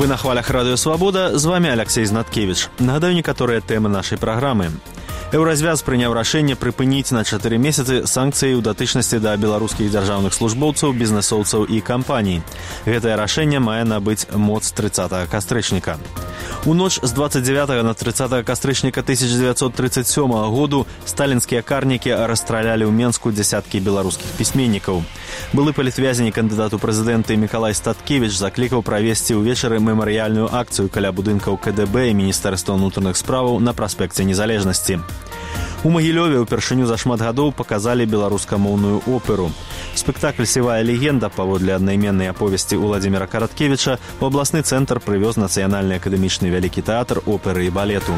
Вы на хвалях Радио Свабода, з вами Алексей Знаткевич. Нагадаю некаторыя тэмы нашай праграмы. Еўразвяз прыняў рашэнне прыпыніць на 4 месяцы санкцыі ў датычнасці да беларускіх дзяржаўных службоўцаў, бізнэсоўцаў і кампаній. Гэтае рашэнне мае набыць моц 30 кастрычніка. У ноч з 29 на 30 кастрычніка 1937 году сталінскія карнікі расстралялі ў Менску дзясяткі беларускіх пісьменнікаў. Былы палітвязень кандыдат у прэзідэнты Мікалай Статкевіч заклікаў правесці ўвечары мемарыяльную акцыю каля будынкаў КДБ і Міністэрства ўнутраных справаў на праспекце Незалежнасці. У Магілёве ўпершыню за шмат гадоў паказалі беларускамоўную оперу. Спектакль «Сівая легенда» паводле аднайменнай аповесці Уладзіміра Караткевіча у абласны цэнтр прывёз Нацыянальны акадэмічны вялікі тэатр оперы і балету.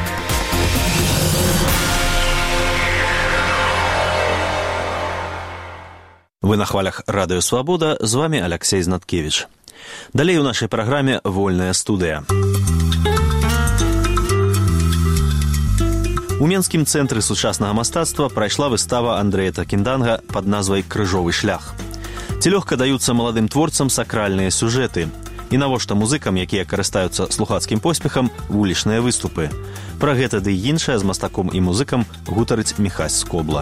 Вы на хвалях Радыё Свабода, з вами Алексей Знаткевич. Далей у нашай праграме «Вольная студыя». У Менскім цэнтры сучаснага мастацтва прайшла выстава Андрэя Такінданга пад назвай «Крыжовы шлях». Ці лёгка даюцца маладым творцам сакральныя сюжэты? І навошта музыкам, якія карыстаюцца слухацкім поспехам, вулічныя выступы? Пра гэта ды іншае з мастаком і музыкам гутарыць Міхась Скобла.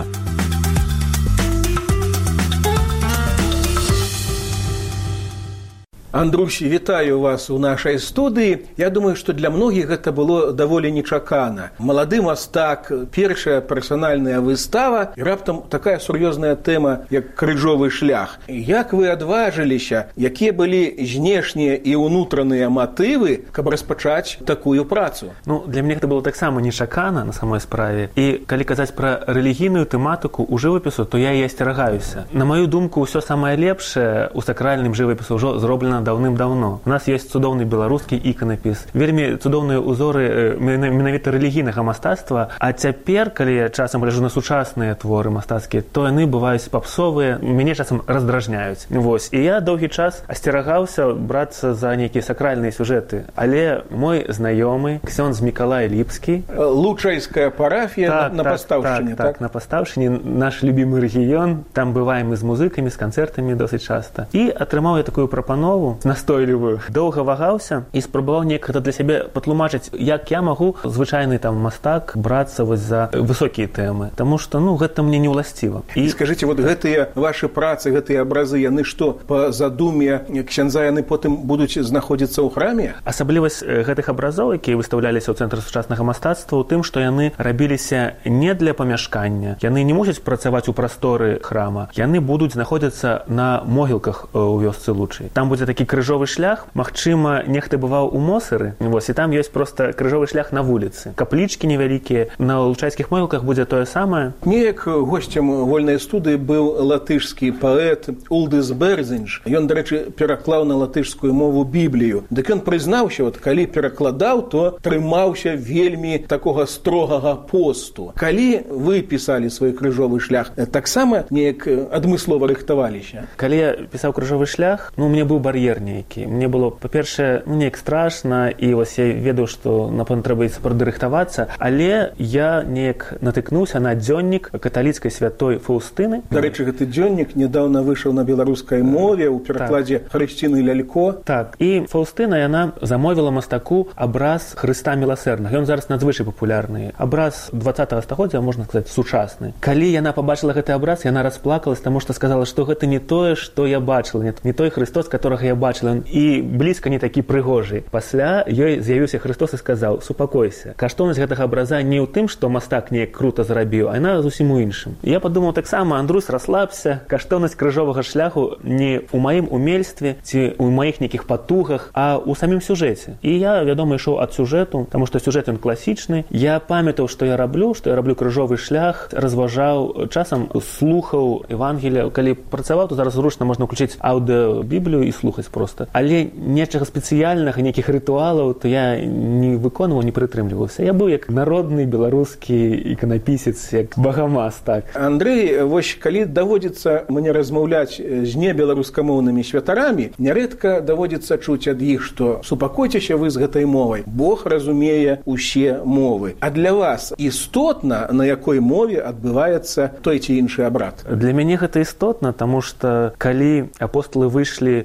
Андрусь, вітаю вас у нашай студыі. Я думаю, што для многіх гэта было даволі нечакана. Малады мастак, першая персанальная выстава і раптам такая сур'ёзная тэма, як крыжовы шлях. Як вы адважыліся, якія былі знешнія і ўнутраныя матывы, каб распачаць такую працу? Для мяне гэта было таксама нечакана на самой справе. І калі казаць пра рэлігійную тэматыку ў жывапісу, то я і асцерагаюся. На маю думку, ўсё самае лепшае ў сакральным жывапісу ўжо зроблена даўным-даўно. У нас ёсць цудоўны беларускі іканапіс, вельмі цудоўныя ўзоры менавіта рэлігійнага мастацтва, а цяпер, калі я часам гляджу на сучасныя творы мастацкія, то яны бываюць папсовыя, мяне часам раздражняюць. І я доўгі час асцерагаўся брацца за нейкія сакральныя сюжэты, але мой знаёмы, ксёндз Мікалай Ліпскі, Лучайская парафія на Пастаўшчыне, так? На Пастаўшчыне, наш любімы рэгіён, там бываем і з музыкамі, з канцэртамі досыць часта. І атрымаў я такую прапанову настойлівую. Доўга вагаўся і спрабаваў неяк гэта для сябе патлумачыць, як я магу, звычайны там мастак, брацца вось за высокія тэмы. Таму што, гэта мне не ўласціва. І скажыце, гэтыя вашы працы, гэтыя абразы, яны што, па задуме ксяндза яны потым будуць знаходзіцца ў храме? Асаблівасць гэтых абразоў, якія выстаўляліся ў Цэнтры сучаснага мастацтва, у тым, што яны рабіліся не для памяшкання. Яны не мусяць працаваць у прасторы храма. Яны будуць знаходзіцца на могілках у вёсцы Лучай. Там будзе такі крыжовы шлях, магчыма, нехта бываў у Мосары, і там ёсць проста крыжовы шлях на вуліцы. Каплічкі невялікія, на лучайскіх могілках будзе тое самае. Неяк госцем вольнай студыі быў латышскі паэт Улдыс Берзінш. Ён, дарэчы, пераклаў на латышскую мову Біблію. Дык ён прызнаўся, калі перакладаў, то трымаўся вельмі такога строгага посту. Калі вы пісалі свой крыжовы шлях, таксама неяк адмыслова рыхтаваліся? Калі я пісаў крыжовы шлях, мне быў бар'ер нейкі. Мне было, па-першае, неяк страшна, і я ведаў, што, напэўна, трэба сапраўды рыхтавацца, але я неяк натыкнуўся на дзённік каталіцкай святой Фаўстыны. Дарэчы, гэты дзённік нядаўна выйшаў на беларускай мове ў перакладзе Хрысціны Лялько. Так, і Фаўстына, яна замовіла мастаку абраз Хрыста міласэрнага. Ён зараз надзвычай папулярны. Абраз 20-го стагоддзя, можна сказаць, сучасны. Калі яна пабачыла гэты абраз, яна расплакалась, таму што сказала, што гэта не тое, што я бачыла, не той Хрыстос, которого я бачила, і блізка не такі прыгожы. Пасля ёй з'явіўся Христос і сказаў: супакойся. Каштоўнасць гэтага абраза не ў тым, што мастак неяк крута зрабіў, а яна зусім у іншым. Я падумаў таксама: Андрусь, расслабся, каштоўнасць крыжовага шляху не ў маім умельстве ці ў маіх нейкіх патугах, а ў самім сюжэце. І я, вядома, ішоў ад сюжэту, таму што сюжэт ён класічны. Я памятаў, што я раблю крыжовы шлях, разважаў, часам слухаў Евангелія. Калі працаваў, то зараз зручна можна ўключыць аўдыёбіблію і слухаць проста. Але нечага спецыяльнага, нейкіх рытуалаў, то я не выконваў, не прытрымліваўся. Я быў як народны беларускі іканапісец, як багамастак. Андрэй, калі даводзіцца мне размаўляць з небеларускамоўнымі святарамі, нярэдка даводзіцца чуць ад іх, што супакойцеся вы з гэтай мовай. Бог разумее усе мовы. А для вас істотна, на якой мове адбываецца той ці іншы абрад? Для мяне гэта істотна, таму што калі апостолы выйшлі на публічную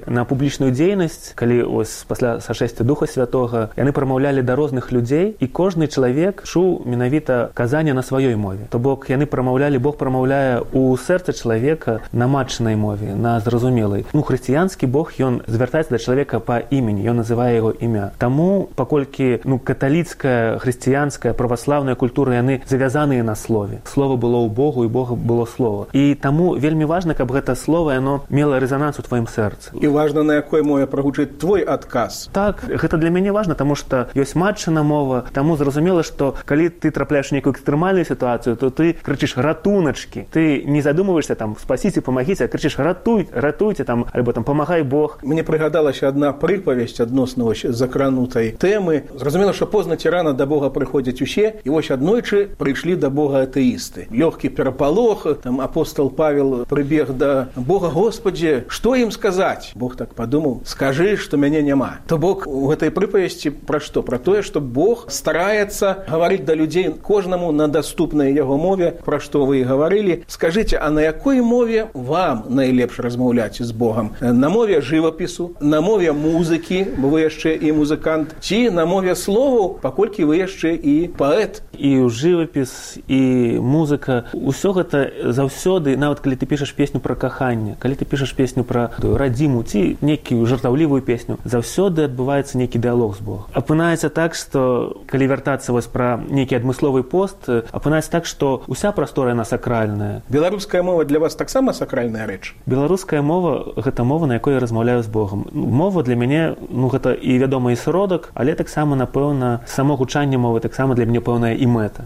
публічную дзейнасць, калі ось пасля сашэсця Духа Святога яны прамаўлялі да розных людзей, і кожны чалавек чуў менавіта казанне на сваёй мове. То бок яны прамаўлялі, Бог прамаўляе ў сэрца чалавека на матчынай мове, на зразумелай. Хрысціянскі Бог, ён звяртаецца да чалавека па імені, ён называе яго імя. Таму, паколькі каталіцкая, хрысціянская, праваслаўная культура, яны завязаныя на слове. Слова было ў Богу, і Бога было слова. І таму вельмі важна, каб гэта слова яно мела рэзананс у тваім сэрцы. І важна, на якой мове прагучыць твой адказ. Так, гэта для мяне важна, таму што ёсць матчына мова, таму зразумела, што калі ты трапляеш у нейкую экстрэмальную сітуацыю, то ты крычыш ратуначкі. Ты не задумываешся там спасіце, памагіце, а крычыш ратуйце там, альбо там памагай Бог. Мне прыгадалася адна прыпавесць адносна закранутай тэмы. Зразумела, што позна ці рана да Бога прыходзяць усе, і вось аднойчы прыйшлі да Бога атэісты. Лёгкі перапалох, там апостол Павел прыбег да Бога: Господи, што ім сказаць? Бог так падумаў: скажы, што мяне няма. То бок у гэтай прыпавесці пра што? Пра тое, што Бог стараецца гаварыць да людзей кожнаму на даступнай яго мове, пра што вы і гаварылі. Скажыце, а на якой мове вам найлепш размаўляць з Богам? На мове жывапісу, на мове музыкі, бо вы яшчэ і музыкант, ці на мове словаў, паколькі вы яшчэ і паэт? І жывапіс, і музыка, усё гэта заўсёды, нават калі ты пішаш песню пра каханне, калі ты пішаш песню пра радзіму ці нейкую жартаўлівую песню, заўсёды адбываецца нейкі дыалог з Богом. Апынаецца так, што калі вяртацца вось пра нейкі адмысловы пост, апынаецца так, што уся прастора яна сакральная. Беларуская мова для вас таксама сакральная рэч? Беларуская мова гэта мова, на якой я размаўляю з Богом. Мова для мяне, гэта і вядома і сродак, але таксама, напэўна, само гучанне мовы таксама для мяне пэўная і мэта.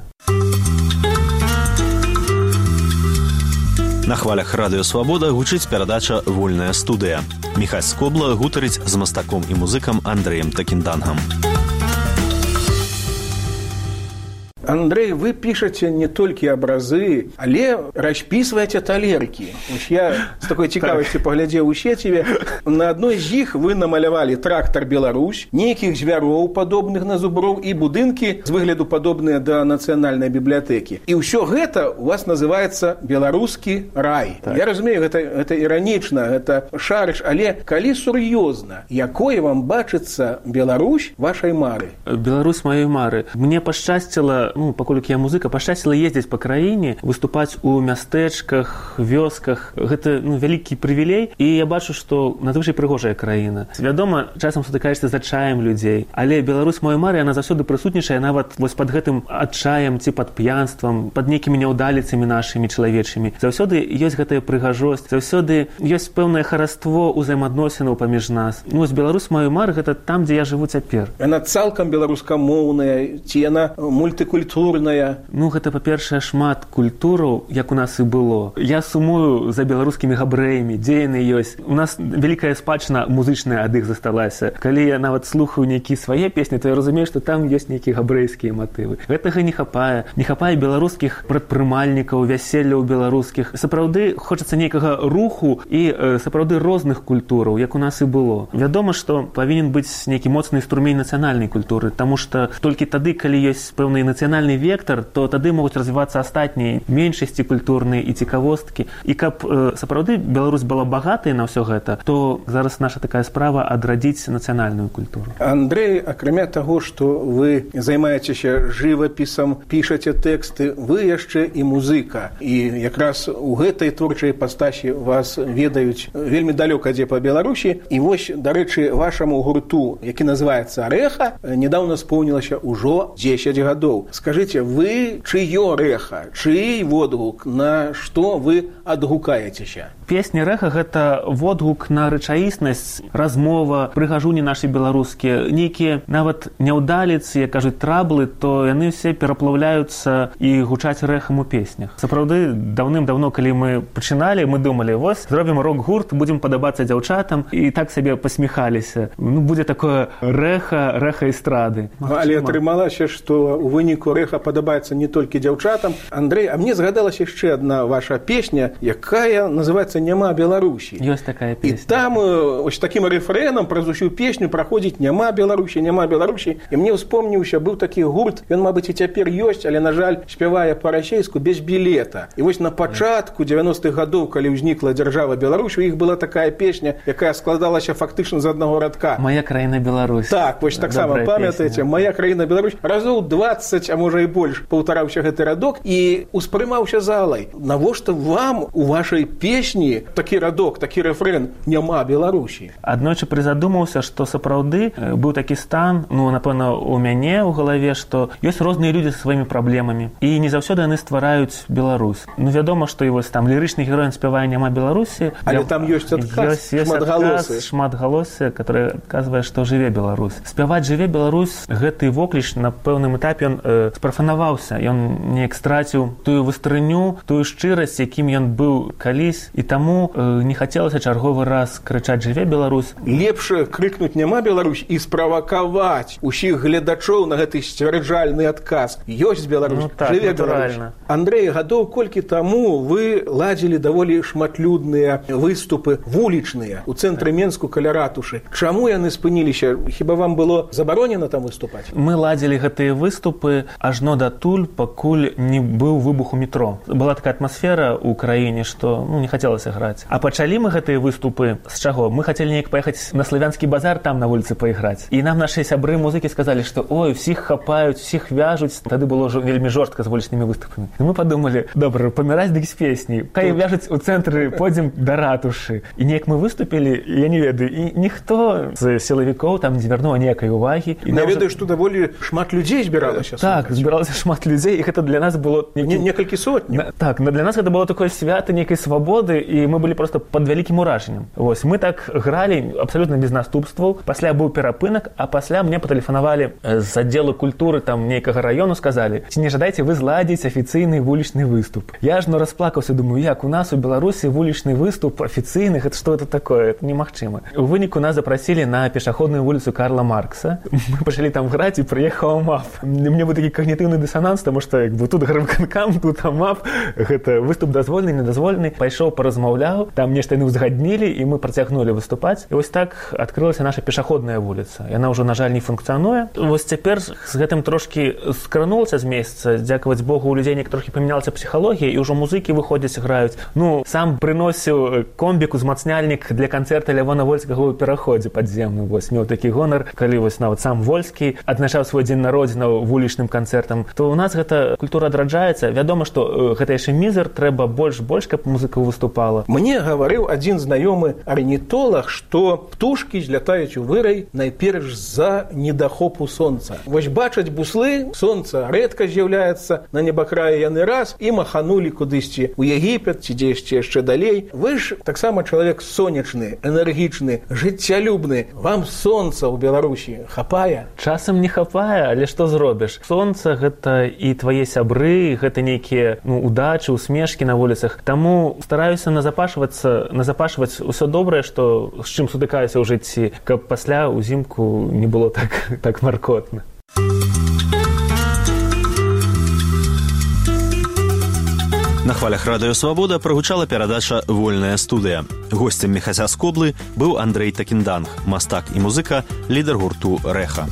На хвалях радыё Свабода гучыць перадача «Вольная студыя». Міхась Скобла гутарыць з мастаком і музыкам Андрэем Такіндангам. Андрей, вы пишете не толькі абразы, але распісваеце талеркі. Я з такой цікавасці паглядзеў у сеціве. На адной з іх вы намалявалі трактар «Беларусь», нейкіх звяроў, падобных на зуброў, і будынкі з выгляду падобныя да нацыянальнай бібліятэкі. І ўсё гэта у вас называецца «Беларускі рай». Так. Я разумею, гэта іранічна, гэта шарыш, але калі сур'ёзна, якой вам бачыцца Беларусь вашай мары? Беларусь маёй мары. Мне пашчасціла, паколькі я музыка, пашчасціла ездзіць па краіне, выступаць у мястэчках, вёсках. Гэта вялікі прывілей, і я бачу, што надзвычай прыгожая краіна. Вядома, часам сутыкаешся з адчаем людзей, але Беларусь маёй мары, яна заўсёды прысутнічае нават вось пад гэтым адчаем ці пад п'янствам, пад нейкімі няўдаліцамі нашымі чалавечымі. Заўсёды ёсць гэтая прыгажосць, заўсёды ёсць пэўнае хараство ўзаемаадносінаў паміж нас. Вось Беларусь маёй мары гэта там, дзе я жыву цяпер. Яна цалкам беларускамоўная, ці яна мультыкультурная? Гэта, па-першае, шмат культураў, як у нас і было. Я сумую за беларускімі габрэямі, дзе яны ёсць. У нас вялікая спадчына музычная ад іх засталася. Калі я нават слухаю нейкія свае песні, то я разумею, што там ёсць нейкія габрэйскія матывы. Гэтага не хапае. Не хапае беларускіх прадпрымальнікаў, вяселляў беларускіх. Сапраўды хочацца нейкага руху і сапраўды розных культураў, як у нас і было. Вядома, што павінен быць нейкі моцны струмень нацыянальнай культуры, таму што толькі тады, калі ёсць пэўны нацыянальны вектор, то тады могуць развівацца астатнія меншасці культурныя і цікавосткі. І каб сапраўды Беларусь была багатай на ўсё гэта, то зараз наша такая справа адрадзіць нацыянальную культуру. Андрей, акрамя таго, што вы займаецеся жывапісам, пішаце тэксты, вы яшчэ і музыка. І якраз у гэтай творчай пастасі вас ведаюць вельмі далёка дзе па Беларусі. І вось, дарэчы, вашаму гурту, які называецца «Рэха», нядаўна споўнілася ўжо 10 гадоў. Скажите, вы чыё рэха, чый водгук, на што вы адгукаецеся? Песня «Рэха» — гэта водгук на рэчаіснасць, размова, прыгажуні нашы беларускія, нейкія нават няўдаліцы, як кажуць, траблы, то яны ўсе пераплаўляюцца і гучаць рэхам у песнях. Сапраўды, даўным-даўно, калі мы пачыналі, мы думалі, вось, зробім рок-гурт, будзем падабацца дзяўчатам, і так сабе пасміхаліся. Будзе такое рэха эстрады. Але атрымалася, што у выніку рэха падабаецца не толькі дзяўчатам. Андрэй, а мне згадалась яшчэ адна ваша песня, якая называецца «Няма Беларусі». Ёсць такая песня. І там ось такім рэфрэнам праз усю песню праходзіць «Няма Беларусі, няма Беларусі». І мне ўспомніўся, быў такі гурт, ён, мабыць, і цяпер ёсць, але, на жаль, спявае па-расейску без білета. І вось на пачатку 90-х гадоў, калі ўзнікла дзяржава Беларусь, у іх была такая песня, якая складалася фактычна з аднаго радка. «Моя краіна Беларусь». Так, вось таксама памятаеце, «Моя краіна Беларусь». Разоў 20, а можа і больш, паўтараўся гэты радок і успрымаўся залай. Навошта вам у вашай песні такі радок, такі рэфрэн «Няма Беларусі»? Аднойчы прызадумаўся, што сапраўды быў такі стан, напэўна, у мяне ў галаве, што ёсць розныя людзі са сваімі праблемамі, і не заўсёды яны ствараюць Беларусь. Вядома, што і вось там лірычны герой спявае «Няма Беларусі». Але там ёсць адказ шматгалосы, который адказвае, што жыве Беларусь. Спяваць «Жыве Беларусь» гэты вокліч на пэўным этапе ён спрафанаваўся, ён неяк страціў тую вастрыню, тую шчырасць, якім ён быў калісь, і таму не хацелася чарговы раз крычаць «Жыве Беларусь». Лепш крыкнуць «Няма Беларусь» і справакаваць усіх гледачоў на гэты сцвярджальны адказ. Ёсць Беларусь, жыве Беларусь. Андрэй, гадоў колькі таму вы ладзілі даволі шматлюдныя выступы вулічныя ў цэнтры Менску каля ратушы. Чаму яны спыніліся? Хіба вам было забаронена там выступаць? Мы ладзілі гэтыя выступы ажно датуль, пакуль не быў выбух у метро. Была такая атмасфера ў краіне, што не хацелася граць. А пачалі мы гэтыя выступы з чаго? Мы хацелі неяк паехаць на славянскі базар, там на вуліцы паіграць. І нам нашы сябры музыкі сказалі, што ой, усіх хапаюць, усіх вяжуць. Тады было вельмі жорстка з вулічнымі выступамі. І мы падумалі, добра, паміраць дык з песняй. Хай вяжуць у цэнтры, пойдзем да ратушы. І неяк мы выступілі, я не ведаю, і ніхто з сілавікоў там не звярнуў ніякай увагі. Я ведаю, што даволі шмат людзей збіралася. Так, збіралася шмат людзей, і гэта для нас было некалькі сотняў. Так, для нас гэта было такое свята нейкай свабоды, і мы былі проста пад вялікім уражаннем. Вось, мы так гралі абсалютна без наступстваў. Пасля быў перапынак, а пасля мне патэлефанавалі з аддзелу культуры там нейкага раёну, сказалі: "Ці не жадаеце вы зладзіць афіцыйны вулічны выступ?" Я ажно расплакаўся, думаю, як у нас у Беларусі вулічны выступ афіцыйны, гэта што это такое? Это немагчыма. У выніку нас запрасілі на пешаходную вуліцу Карла Маркса. Мы пачалі там граць, і прыехаў АМАП. Мне быў такі когнітыўны дысананс, таму што як бы тут гарвыканкам, тут АМАП, гэта выступ дазволены, недазволены. Пайшоў, паразмаўляў, там нешта яны ўзгаднілі, і мы працягнулі выступаць. І вось так адкрылася наша пешаходная вуліца. Яна ўжо, на жаль, не функцыянуе. Вось цяпер з гэтым трошкі скранулася з месяца. Дзякаваць Богу, у людзей трохі памянялася псіхалогія, і ўжо музыкі выходзяць, граюць. Сам прыносіў комбік, узмацняльнік для канцэрта Лявона Вольскага ў пераходзе падземным. Вось меў такі гонар, калі вось нават сам Вольскі адзначаў свой дзень народзінаў вулічным канцэртам. То у нас гэта культура адраджаецца. Вядома, што гэта яшчэ мізер, трэба больш, каб музыка выступала. Мне гаварыў адзін знаёмы арнітолаг, што птушкі злятаюць у вырай найперш з-за недахопу сонца. Вось бачаць буслы, сонца рэдка з'яўляецца на небакраі, яны раз і маханулі кудысьці ў Егіпет ці дзесьці яшчэ далей. Вы ж таксама чалавек сонечны, энергічны, жыццялюбны. Вам сонца ў Беларусі хапае? Часам не хапае, але што зробіш? Сонца гэта і твае сябры, гэта нейкія удачы, усмешкі на вуліцах. Таму стараюся назапашваць усё добрае, што з чым сутыкаюся ў жыцці, каб пасля ўзімку не было так маркотна. На хвалях радыё «Свабода» прагучала перадача «Вольная студыя». Госцем «Міхася Скоблы» быў Андрэй Такінданг, мастак і музыка, лідар гурту «Рэха».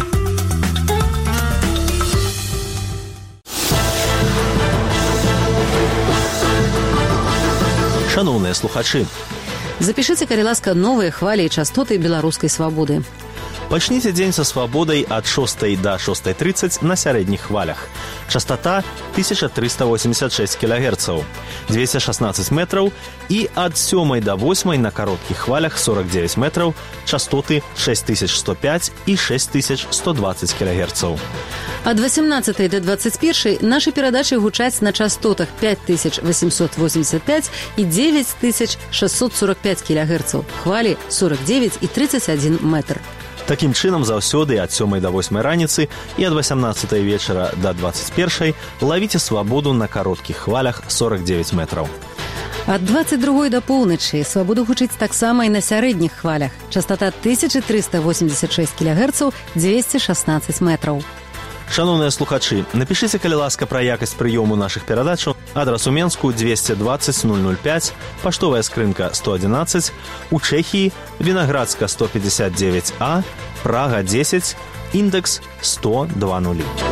Шановныя слухачы, запішыце, калі ласка, новыя хвалі і частоты беларускай свабоды. Пачніце дзень са свабодай ад 6 да 6:30 на сярэдніх хвалях. Частота 1386 кГц, 216 метраў, і ад 7 да 8 на кароткіх хвалях 49 метраў, частоты 6105 і 6120 кГц. Ад 18 до 21 нашы перадачы гучаць на частотах 5885 і 9645 кГц, хвалі 49 і 31 метр. Такім чынам, заўсёды ад 7 да 8 раніцы і ад 18 вечара да 21 лавіце свабоду на кароткіх хвалях 49 метраў. Ад 22 да поўначы свабоду гучыць таксама і на сярэдніх хвалях. Частота 1386 кГц, 216 метраў. Шановныя слухачы, напішыце, калі ласка, пра якасць прыёму нашых перадачаў. Адрас у Менску 220 005, паштовая скрынка 111, у Чэхіі Вінаградска 159А, Прага 10, індекс 10020.